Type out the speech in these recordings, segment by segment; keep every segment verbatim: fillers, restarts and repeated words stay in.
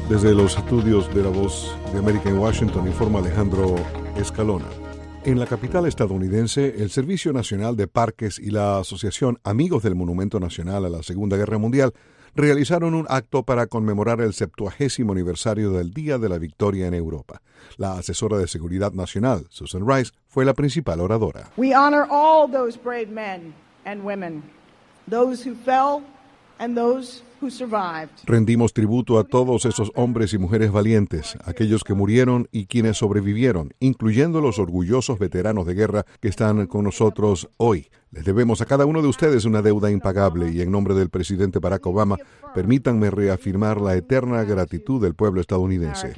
Desde los estudios de La Voz de América en Washington, informa Alejandro Escalona. En la capital estadounidense, el Servicio Nacional de Parques y la Asociación Amigos del Monumento Nacional a la Segunda Guerra Mundial realizaron un acto para conmemorar el septuagésimo aniversario del Día de la Victoria en Europa. La asesora de Seguridad Nacional, Susan Rice, fue la principal oradora. We honor all those brave men and women, those who fell and those who survived. Rendimos tributo a todos esos hombres y mujeres valientes, aquellos que murieron y quienes sobrevivieron, incluyendo los orgullosos veteranos de guerra que están con nosotros hoy. Les debemos a cada uno de ustedes una deuda impagable y en nombre del presidente Barack Obama, permítanme reafirmar la eterna gratitud del pueblo estadounidense.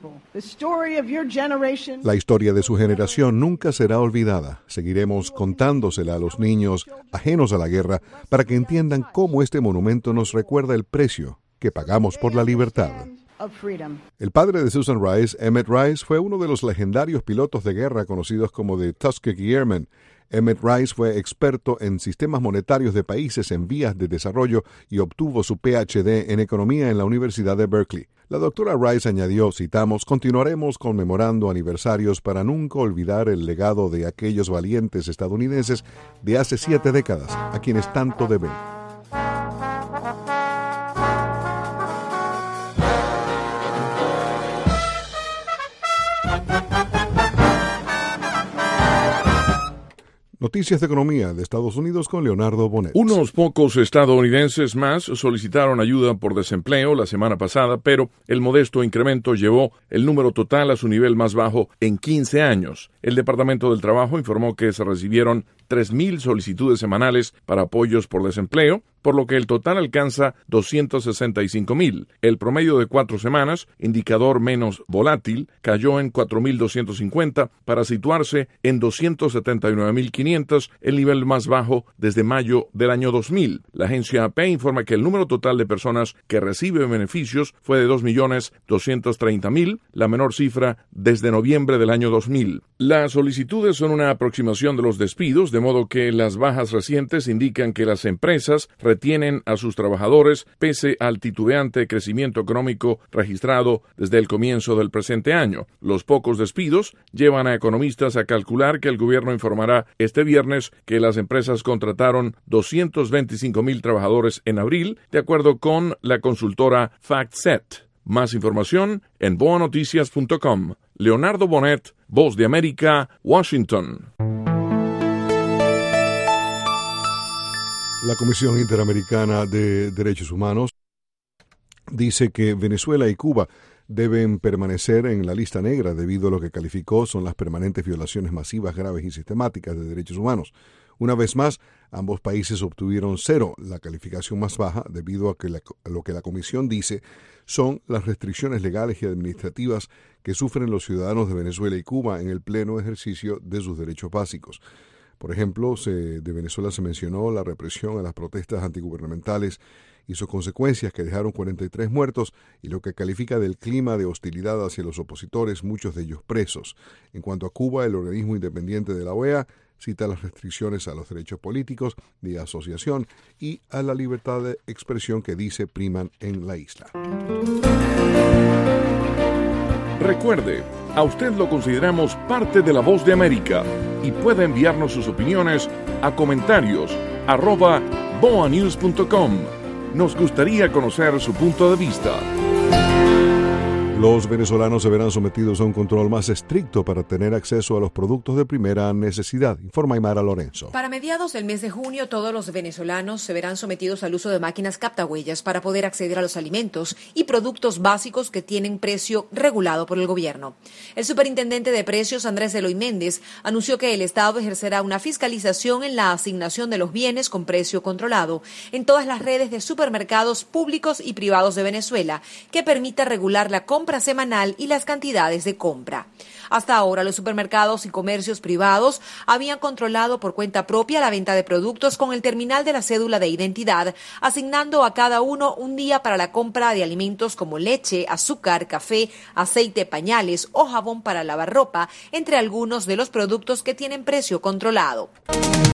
La historia de su generación nunca será olvidada. Seguiremos contándosela a los niños ajenos a la guerra para que entiendan cómo este monumento nos recuerda el precio que pagamos por la libertad. El padre de Susan Rice, Emmett Rice, fue uno de los legendarios pilotos de guerra conocidos como the Tuskegee Airmen. Emmett Rice fue experto en sistemas monetarios de países en vías de desarrollo y obtuvo su P H D en economía en la Universidad de Berkeley. La doctora Rice añadió, citamos, continuaremos conmemorando aniversarios para nunca olvidar el legado de aquellos valientes estadounidenses de hace siete décadas, a quienes tanto deben. Noticias de economía de Estados Unidos con Leonardo Bonet. Unos pocos estadounidenses más solicitaron ayuda por desempleo la semana pasada, pero el modesto incremento llevó el número total a su nivel más bajo en quince años. El Departamento del Trabajo informó que se recibieron tres mil solicitudes semanales para apoyos por desempleo, por lo que el total alcanza doscientos sesenta y cinco mil. El promedio de cuatro semanas, indicador menos volátil, cayó en cuatro mil doscientos cincuenta para situarse en doscientos setenta y nueve mil quinientos, el nivel más bajo desde mayo del año dos mil. La agencia A P informa que el número total de personas que reciben beneficios fue de dos millones doscientos treinta mil, la menor cifra desde noviembre del año dos mil. Las solicitudes son una aproximación de los despidos, de modo que las bajas recientes indican que las empresas retienen a sus trabajadores pese al titubeante crecimiento económico registrado desde el comienzo del presente año. Los pocos despidos llevan a economistas a calcular que el gobierno informará este viernes que las empresas contrataron doscientos veinticinco mil trabajadores en abril, de acuerdo con la consultora FactSet. Más información en boa noticias punto com. Leonardo Bonet, Voz de América, Washington. La Comisión Interamericana de Derechos Humanos dice que Venezuela y Cuba deben permanecer en la lista negra debido a lo que calificó son las permanentes violaciones masivas, graves y sistemáticas de derechos humanos. Una vez más, ambos países obtuvieron cero, la calificación más baja, debido a que la, a lo que la Comisión dice son las restricciones legales y administrativas que sufren los ciudadanos de Venezuela y Cuba en el pleno ejercicio de sus derechos básicos. Por ejemplo, se, de Venezuela se mencionó la represión a las protestas antigubernamentales y sus consecuencias que dejaron cuarenta y tres muertos y lo que califica del clima de hostilidad hacia los opositores, muchos de ellos presos. En cuanto a Cuba, el organismo independiente de la O E A cita las restricciones a los derechos políticos, de asociación y a la libertad de expresión que dice priman en la isla. Recuerde, a usted lo consideramos parte de La Voz de América y puede enviarnos sus opiniones a comentarios arroba boa news punto com. Nos gustaría conocer su punto de vista. Los venezolanos se verán sometidos a un control más estricto para tener acceso a los productos de primera necesidad, informa Aymara Lorenzo. Para mediados del mes de junio, todos los venezolanos se verán sometidos al uso de máquinas captahuellas para poder acceder a los alimentos y productos básicos que tienen precio regulado por el gobierno. El superintendente de precios, Andrés Eloy Méndez, anunció que el Estado ejercerá una fiscalización en la asignación de los bienes con precio controlado en todas las redes de supermercados públicos y privados de Venezuela, que permita regular la compra semanal y las cantidades de compra. Hasta ahora, los supermercados y comercios privados habían controlado por cuenta propia la venta de productos con el terminal de la cédula de identidad, asignando a cada uno un día para la compra de alimentos como leche, azúcar, café, aceite, pañales o jabón para lavar ropa, entre algunos de los productos que tienen precio controlado.